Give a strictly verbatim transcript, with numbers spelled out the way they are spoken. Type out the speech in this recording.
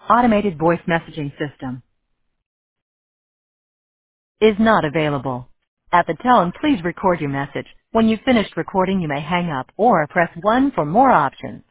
Automated voice messaging system is not available. At the tone, please record your message. When you've finished recording, you may hang up or press one for more options.